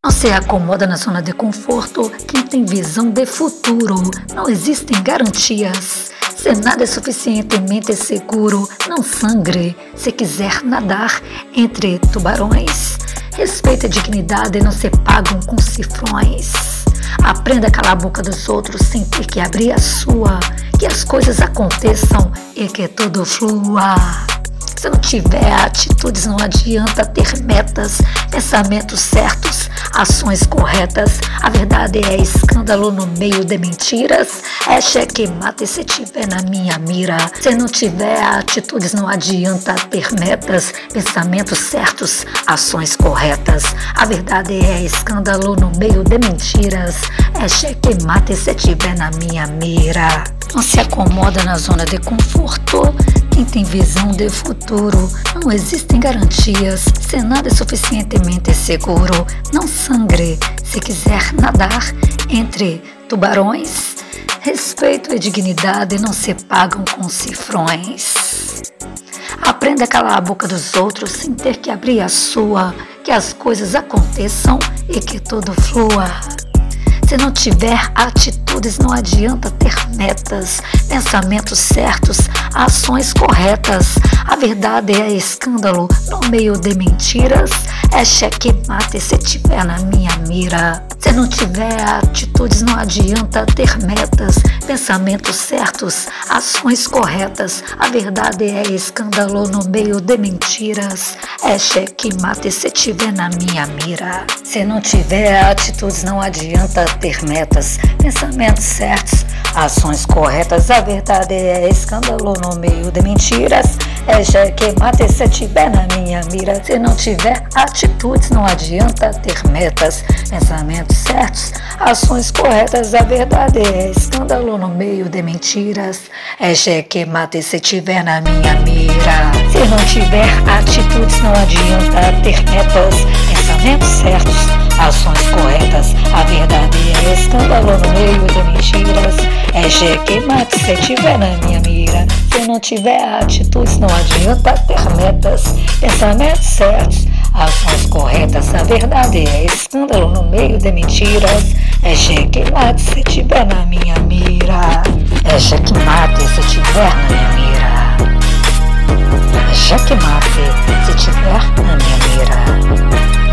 Não se acomoda na zona de conforto quem tem visão de futuro. Não existem garantias. Se nada é suficientemente seguro, não sangre. Se quiser nadar entre tubarões, respeito e dignidade não se pagam com cifrões. Aprenda a calar a boca dos outros sem ter que abrir a sua. Que as coisas aconteçam e que tudo flua. Se não tiver atitudes, não adianta ter metas, pensamentos certos, ações corretas. A verdade é escândalo no meio de mentiras. É checkmate se tiver na minha mira. Se não tiver atitudes, não adianta ter metas, pensamentos certos, ações corretas. A verdade é escândalo no meio de mentiras. É checkmate se tiver na minha mira. Não se acomoda na zona de conforto quem tem visão de futuro. Não existem garantias. Se nada é suficientemente seguro, não sangre. Se quiser nadar entre tubarões, respeito e dignidade não se pagam com cifrões. Aprenda a calar a boca dos outros sem ter que abrir a sua. Que as coisas aconteçam e que tudo flua. Se não tiver atitudes, não adianta ter metas, pensamentos certos, ações corretas. A verdade é escândalo no meio de mentiras. É checkmate se tiver na minha mira. Se não tiver atitudes, não adianta ter metas, pensamentos certos, ações corretas. A verdade é escândalo no meio de mentiras. É checkmate se tiver na minha mira. Se não tiver atitudes, não adianta ter metas, pensamentos certos, ações corretas. A verdade é escândalo no meio de mentiras. É checkmate se tiver na minha mira. Se não tiver atitudes, não adianta ter metas, pensamentos certos, ações corretas. A verdade é escândalo no meio de mentiras. É checkmate se tiver na minha mira. Se não tiver atitudes, não adianta ter metas, pensamentos certos, ações corretas. A verdade é escândalo no meio de mentiras. É checkmate se tiver na minha mira. Se não tiver atitudes, não adianta ter metas, pensamentos certos, ações corretas. A verdade é escândalo no meio de mentiras. É checkmate se tiver na minha mira. É checkmate se tiver na minha mira. É checkmate se tiver na minha mira.